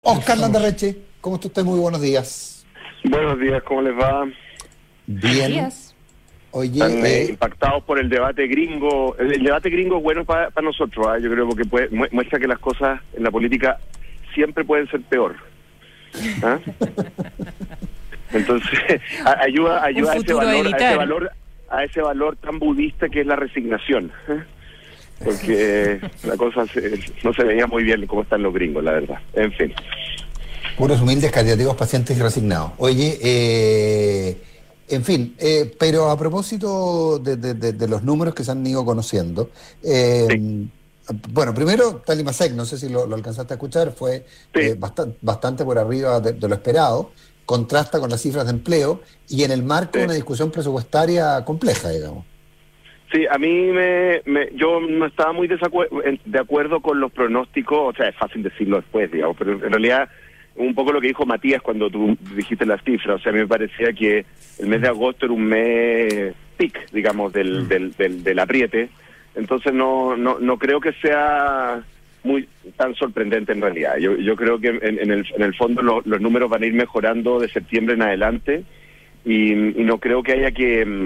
Oscar Landarreche, ¿cómo está usted? Muy buenos días. Buenos días, ¿cómo les va? Bien. Días. ¿Están Oye, impactados por el debate gringo? El debate gringo es bueno para nosotros, ¿eh? Yo creo que muestra que las cosas en la política siempre pueden ser peor. ¿Ah? Entonces, ayuda a ese valor tan budista que es la resignación, ¿eh? Porque la cosa no se veía muy bien cómo están los gringos, la verdad. En fin. puros humildes, caritativos, pacientes y resignados. Oye, en fin, pero a propósito de los números que se han ido conociendo, Sí, bueno, primero, Talimasek, no sé si lo alcanzaste a escuchar, fue sí, bastante por arriba de lo esperado, contrasta con las cifras de empleo y en el marco de sí. una discusión presupuestaria compleja, digamos. Sí, a mí yo no estaba muy de acuerdo con los pronósticos, o sea, es fácil decirlo después, digamos, pero en realidad un poco lo que dijo Matías cuando tú dijiste las cifras, o sea, a mí me parecía que el mes de agosto era un mes peak, digamos, del apriete, entonces no creo que sea muy tan sorprendente en realidad. Yo creo que en el fondo los números van a ir mejorando de septiembre en adelante y no creo que haya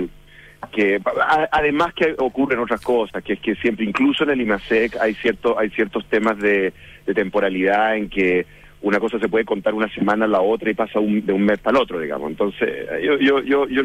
además que ocurren otras cosas, que es que siempre, incluso en el IMASEC, hay ciertos temas de temporalidad en que una cosa se puede contar una semana a la otra y pasa de un mes para el otro, digamos. Entonces, yo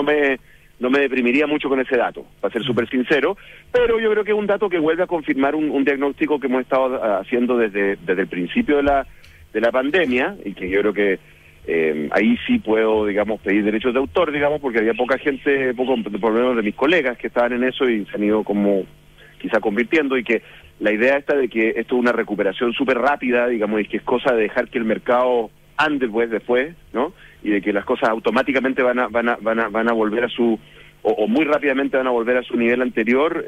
no me deprimiría mucho con ese dato, para ser súper sincero, pero yo creo que es un dato que vuelve a confirmar un diagnóstico que hemos estado haciendo desde el principio de la pandemia, y que yo creo que ahí sí puedo, digamos, pedir derechos de autor, digamos, porque había poca gente, por lo menos de mis colegas que estaban en eso y se han ido como quizá convirtiendo, y que la idea esta de que esto es una recuperación súper rápida, digamos, y que es cosa de dejar que el mercado ande pues después, ¿no? Y de que las cosas automáticamente van a volver a su, o muy rápidamente van a volver a su nivel anterior.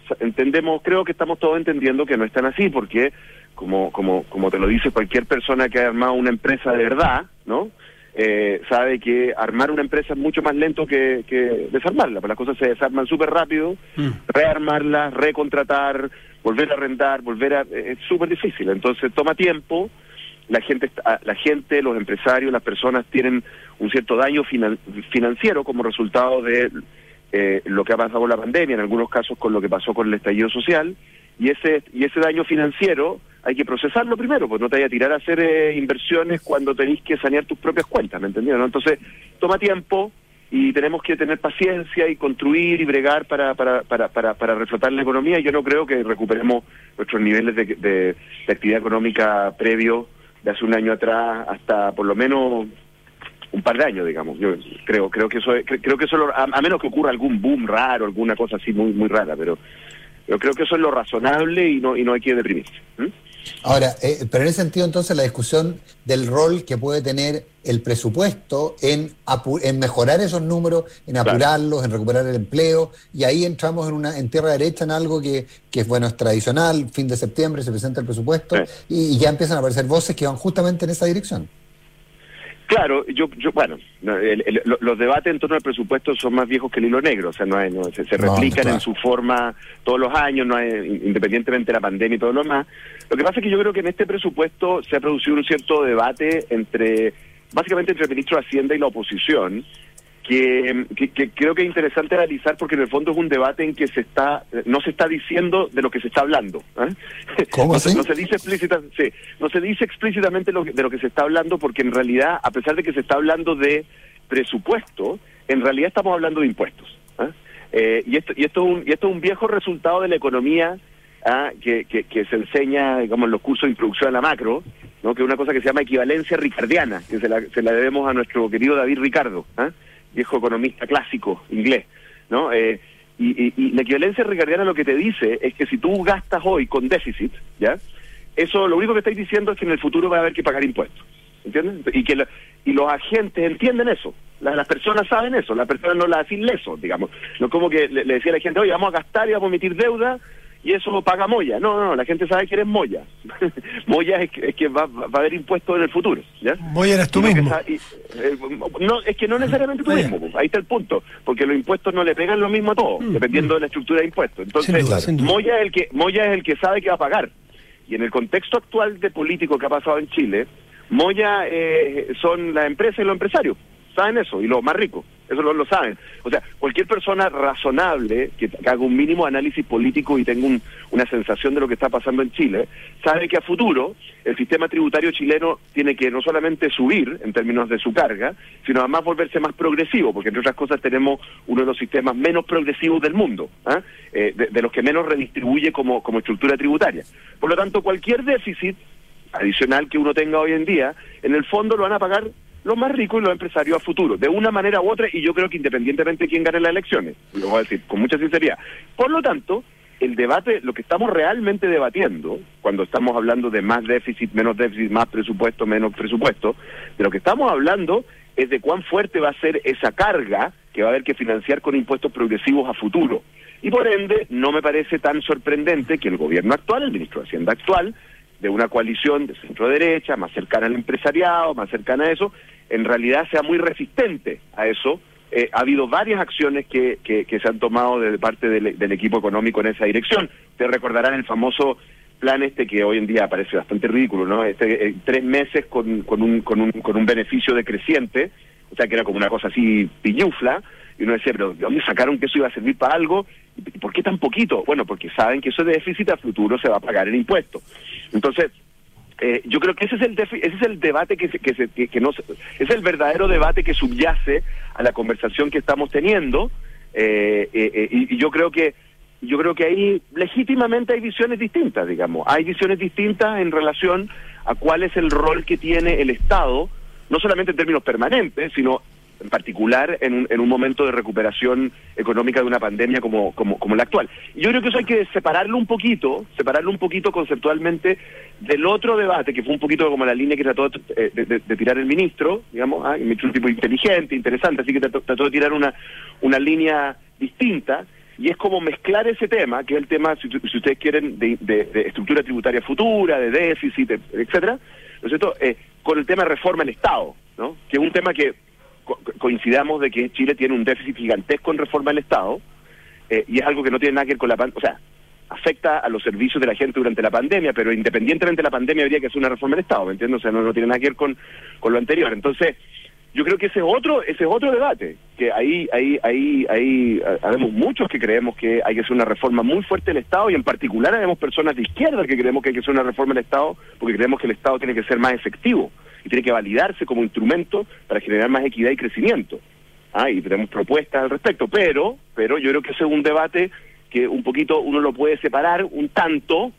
Creo que estamos todos entendiendo que no es tan así, porque como te lo dice cualquier persona que ha armado una empresa de verdad, ¿no? Sabe que armar una empresa es mucho más lento que desarmarla, pues las cosas se desarman súper rápido, rearmarla, recontratar, volver a arrendar, es súper difícil, entonces toma tiempo. La gente, los empresarios, las personas tienen un cierto daño financiero como resultado de lo que ha pasado con la pandemia, en algunos casos con lo que pasó con el estallido social, y ese daño financiero hay que procesarlo primero, pues no te vayas a tirar a hacer inversiones cuando tenés que sanear tus propias cuentas, ¿me entendieron? ¿No? Entonces, toma tiempo y tenemos que tener paciencia y construir y bregar para reflotar la economía, y yo no creo que recuperemos nuestros niveles de actividad económica previo de hace un año atrás hasta por lo menos un par de años, digamos. Yo creo que a menos que ocurra algún boom raro, alguna cosa así muy muy rara, pero yo creo que eso es lo razonable y no hay que deprimirse. Ahora, pero en ese sentido, entonces, la discusión del rol que puede tener el presupuesto en mejorar esos números, en Claro. apurarlos, en recuperar el empleo, y ahí entramos en tierra derecha, en algo que bueno, es tradicional. Fin de septiembre se presenta el presupuesto, Sí. y ya empiezan a aparecer voces que van justamente en esa dirección. Claro, bueno, los debates en torno al presupuesto son más viejos que el hilo negro, o sea, se replican claro. en su forma todos los años, independientemente de la pandemia y todo lo demás. Lo que pasa es que yo creo que en este presupuesto se ha producido un cierto debate básicamente entre el ministro de Hacienda y la oposición, que creo que es interesante analizar, porque en el fondo es un debate en que no se está diciendo de lo que se está hablando, ¿eh? ¿Cómo así? No se dice explícitamente de lo que se está hablando, porque en realidad, a pesar de que se está hablando de presupuesto, en realidad estamos hablando de impuestos, ¿eh? Y esto es un viejo resultado de la economía, que se enseña, digamos, en los cursos de introducción a la macro, ¿no? Que es una cosa que se llama equivalencia ricardiana, que se la debemos a nuestro querido David Ricardo, viejo economista clásico inglés, ¿no? Y la equivalencia ricardiana lo que te dice es que si tú gastas hoy con déficit, ¿ya? Eso lo único que estáis diciendo es que en el futuro va a haber que pagar impuestos, ¿entiendes? Y los agentes entienden eso, las personas saben eso, las personas no la hacen leso, digamos. No como que le decía a la gente, oye, vamos a gastar y vamos a emitir deuda, y eso paga Moya. No, la gente sabe que eres Moya. Moya es que va a haber impuestos en el futuro, ¿ya? Moya eres tú mismo. No, es que no necesariamente tú mismo, ahí está el punto, porque los impuestos no le pegan lo mismo a todos, dependiendo de la estructura de impuestos. Entonces, Sin duda. Moya es el que sabe que va a pagar. Y en el contexto actual de político que ha pasado en Chile, Moya son las empresas y los empresarios, saben eso, y los más ricos, eso lo saben. O sea, cualquier persona razonable que haga un mínimo análisis político y tenga una sensación de lo que está pasando en Chile, sabe que a futuro el sistema tributario chileno tiene que no solamente subir en términos de su carga, sino además volverse más progresivo, porque entre otras cosas tenemos uno de los sistemas menos progresivos del mundo, de los que menos redistribuye como estructura tributaria. Por lo tanto, cualquier déficit adicional que uno tenga hoy en día, en el fondo lo van a pagar los más ricos y los empresarios a futuro, de una manera u otra, y yo creo que independientemente de quién gane las elecciones, lo voy a decir con mucha sinceridad. Por lo tanto, el debate, lo que estamos realmente debatiendo, cuando estamos hablando de más déficit, más presupuesto, menos presupuesto, de lo que estamos hablando es de cuán fuerte va a ser esa carga que va a haber que financiar con impuestos progresivos a futuro. Y por ende, no me parece tan sorprendente que el gobierno actual, el ministro de Hacienda actual, de una coalición de centro-derecha, más cercana al empresariado, más cercana a eso, en realidad sea muy resistente a eso. Ha habido varias acciones que se han tomado de parte del equipo económico en esa dirección. Ustedes recordarán el famoso plan que hoy en día parece bastante ridículo, ¿no? 3 meses con un beneficio decreciente, o sea que era como una cosa así piñufla, y uno decía, pero ¿de dónde sacaron que eso iba a servir para algo? ¿Y por qué tan poquito? Bueno, porque saben que eso de déficit a futuro se va a pagar en impuestos. Entonces, yo creo que ese es el debate es el verdadero debate que subyace a la conversación que estamos teniendo, y yo creo que ahí legítimamente hay visiones distintas, digamos. Hay visiones distintas en relación a cuál es el rol que tiene el Estado, no solamente en términos permanentes, sino en particular en un momento de recuperación económica de una pandemia como la actual. Y yo creo que eso hay que separarlo un poquito conceptualmente del otro debate, que fue un poquito como la línea que trató de tirar el ministro, digamos, el ministro es un tipo inteligente, interesante, así que trató de tirar una línea distinta, y es como mezclar ese tema, que es el tema, si ustedes quieren, de estructura tributaria futura, de déficit, etcétera, ¿no es cierto?, con el tema de reforma del Estado, ¿no?, que es un tema que coincidamos de que Chile tiene un déficit gigantesco en reforma del Estado, y es algo que no tiene nada que ver con la pandemia, o sea, afecta a los servicios de la gente durante la pandemia, pero independientemente de la pandemia habría que hacer una reforma del Estado, ¿me entiendes? O sea, no tiene nada que ver con lo anterior. Entonces, yo creo que ese es otro debate, que ahí habemos muchos que creemos que hay que hacer una reforma muy fuerte del Estado, y en particular habemos personas de izquierda que creemos que hay que hacer una reforma del Estado, porque creemos que el Estado tiene que ser más efectivo y tiene que validarse como instrumento para generar más equidad y crecimiento. Y tenemos propuestas al respecto, pero yo creo que ese es un debate que un poquito uno lo puede separar un tanto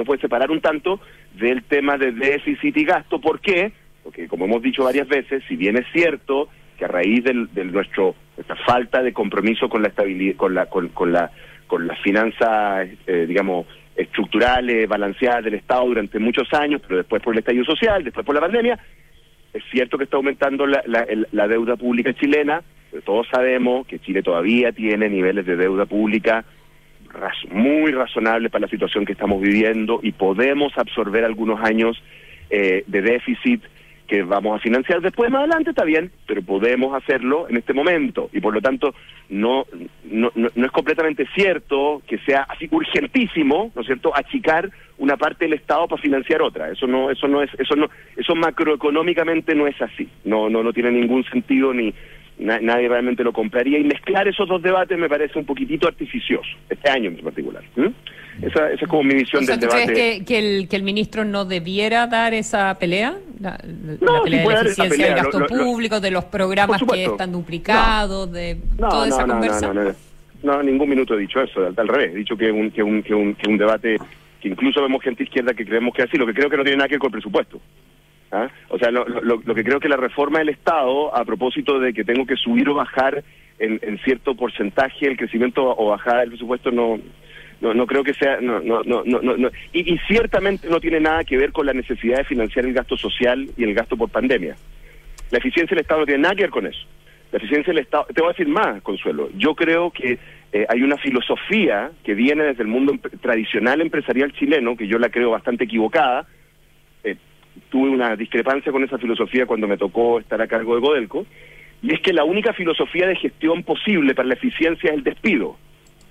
del tema de déficit y gasto. ¿Por qué? Porque, como hemos dicho varias veces, si bien es cierto que a raíz de nuestra falta de compromiso con la estabilidad, con las finanzas, digamos, estructurales, balanceadas del Estado durante muchos años, pero después por el estallido social, después por la pandemia, es cierto que está aumentando la deuda pública chilena, pero todos sabemos que Chile todavía tiene niveles de deuda pública muy razonables para la situación que estamos viviendo, y podemos absorber algunos años de déficit que vamos a financiar después, más adelante, está bien, pero podemos hacerlo en este momento, y por lo tanto no es completamente cierto que sea así urgentísimo, ¿no es cierto?, achicar una parte del Estado para financiar otra. Eso macroeconómicamente no es así, no tiene ningún sentido, ni nadie realmente lo compraría, y mezclar esos dos debates me parece un poquitito artificioso, este año en particular. Esa es como mi visión del debate. ¿Tú crees que el ministro no debiera dar esa pelea? La pelea sí de la eficiencia del gasto público, público, de los programas que están duplicados, toda esa conversa. No, ningún minuto he dicho eso, al revés. He dicho que un debate que incluso vemos gente izquierda que creemos que es así, lo que creo que no tiene nada que ver con el presupuesto. O sea, lo que creo que la reforma del Estado, a propósito de que tengo que subir o bajar en cierto porcentaje el crecimiento o bajar el presupuesto, no creo que sea, y ciertamente no tiene nada que ver con la necesidad de financiar el gasto social y el gasto por pandemia. La eficiencia del Estado no tiene nada que ver con eso. La eficiencia del Estado, te voy a decir más, Consuelo, yo creo que hay una filosofía que viene desde el mundo tradicional empresarial chileno, que yo la creo bastante equivocada. Tuve una discrepancia con esa filosofía cuando me tocó estar a cargo de Codelco, y es que la única filosofía de gestión posible para la eficiencia es el despido.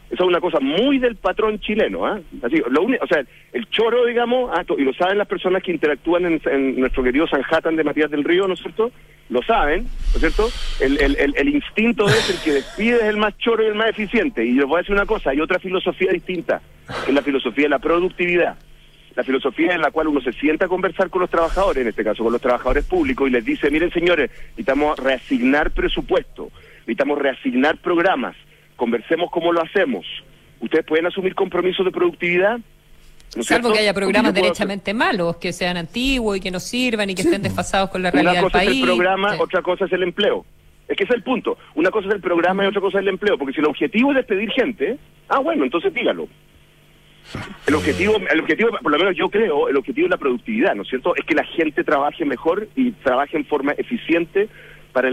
Eso es una cosa muy del patrón chileno, ¿ah? Así, o sea, el choro, digamos, y lo saben las personas que interactúan en nuestro querido Sanhattan de Matías del Río, ¿no es cierto? Lo saben, ¿no es cierto? El instinto es el que despide es el más choro y el más eficiente. Y les voy a decir una cosa, hay otra filosofía distinta, que es la filosofía de la productividad. La filosofía en la cual uno se sienta a conversar con los trabajadores, en este caso con los trabajadores públicos, y les dice, miren señores, necesitamos reasignar presupuesto, necesitamos reasignar programas, conversemos cómo lo hacemos. ¿Ustedes pueden asumir compromisos de productividad? ¿No Salvo que haya programas derechamente malos, que sean antiguos y que no sirvan y que estén desfasados con la realidad del país. Una cosa es el programa, otra cosa es el empleo. Es que ese es el punto. Una cosa es el programa y otra cosa es el empleo. Porque si el objetivo es despedir gente, bueno, entonces dígalo. El objetivo, por lo menos yo creo, el objetivo es la productividad, ¿no es cierto? Es que la gente trabaje mejor y trabaje en forma eficiente para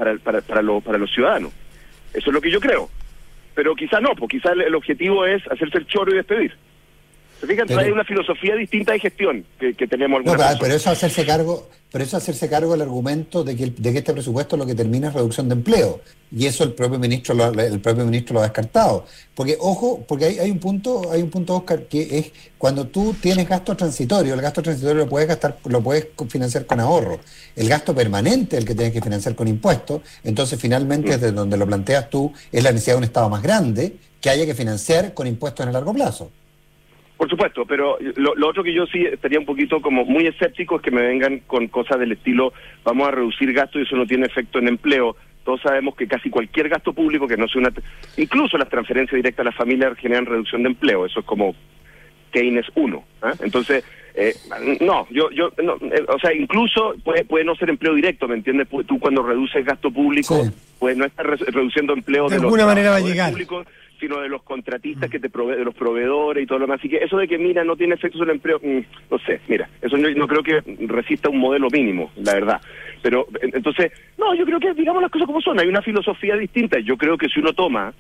los ciudadanos. Eso es lo que yo creo. Pero quizá no, porque quizá el objetivo es hacerse el choro y despedir. ¿Se fijan? Hay una filosofía distinta de gestión que tenemos algunas personas. Pero eso hacerse cargo del argumento de que este presupuesto lo que termina es reducción de empleo. Y eso el propio ministro lo ha descartado. Porque, ojo, porque hay un punto, Oscar, que es cuando tú tienes gasto transitorio, el gasto transitorio lo puedes financiar con ahorro. El gasto permanente, el que tienes que financiar con impuestos, entonces finalmente desde donde lo planteas tú, es la necesidad de un Estado más grande que haya que financiar con impuestos en el largo plazo. Por supuesto, pero lo otro que yo sí estaría un poquito como muy escéptico es que me vengan con cosas del estilo, vamos a reducir gastos y eso no tiene efecto en empleo. Todos sabemos que casi cualquier gasto público que no sea incluso las transferencias directas a las familias generan reducción de empleo. Eso es como Keynes 1. Entonces, no, o sea, incluso puede no ser empleo directo, ¿me entiendes? Tú cuando reduces gasto público, pues no estás reduciendo empleo de alguna manera va a llegar. Públicos, sino de los contratistas que de los proveedores y todo lo demás. Así que eso de que, mira, no tiene efecto sobre el empleo, no sé, mira, eso no creo que resista un modelo mínimo, la verdad. Pero, entonces, no, yo creo que, digamos las cosas como son, hay una filosofía distinta. Yo creo que si uno toma,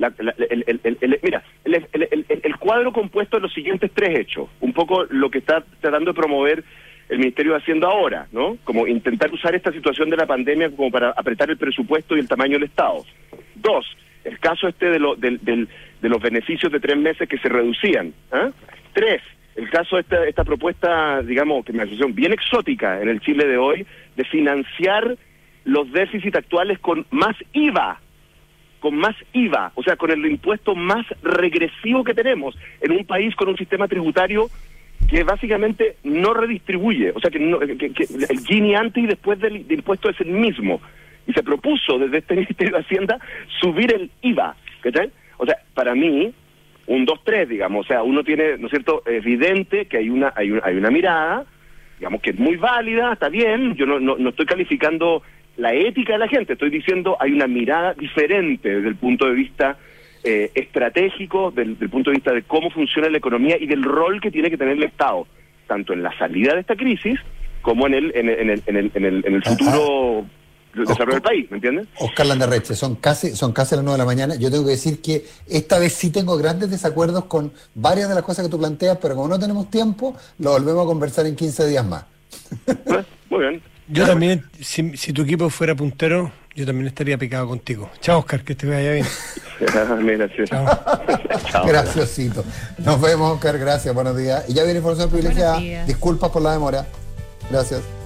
el cuadro compuesto de los siguientes tres hechos, un poco lo que está tratando de promover el Ministerio de Hacienda ahora, ¿no? Como intentar usar esta situación de la pandemia como para apretar el presupuesto y el tamaño del Estado. 2, el caso de los beneficios de 3 meses que se reducían. 3, el caso de esta propuesta, digamos, que me parece bien exótica en el Chile de hoy, de financiar los déficits actuales con más IVA, o sea, con el impuesto más regresivo que tenemos en un país con un sistema tributario que básicamente no redistribuye, o sea, que el Gini antes y después del impuesto es el mismo. Y se propuso desde este Ministerio de Hacienda subir el IVA, ¿cachai? O sea, para mí, 1, 2, 3, digamos, o sea, uno tiene, ¿no es cierto?, evidente que hay una mirada, digamos, que es muy válida, está bien, yo no estoy calificando la ética de la gente, estoy diciendo hay una mirada diferente desde el punto de vista estratégico, del punto de vista de cómo funciona la economía y del rol que tiene que tener el Estado, tanto en la salida de esta crisis como en el futuro desarrollo del país, ¿me entiendes? Oscar Landerreche, son casi las 9 de la mañana. Yo tengo que decir que esta vez sí tengo grandes desacuerdos con varias de las cosas que tú planteas, pero como no tenemos tiempo, lo volvemos a conversar en 15 días más. Muy bien. Yo también, si tu equipo fuera puntero, yo también estaría picado contigo. Chao, Oscar, que te vaya bien. Gracias. Chao. Graciosito. Nos vemos, Oscar, gracias, buenos días. Y ya viene información privilegiada. Disculpas por la demora. Gracias.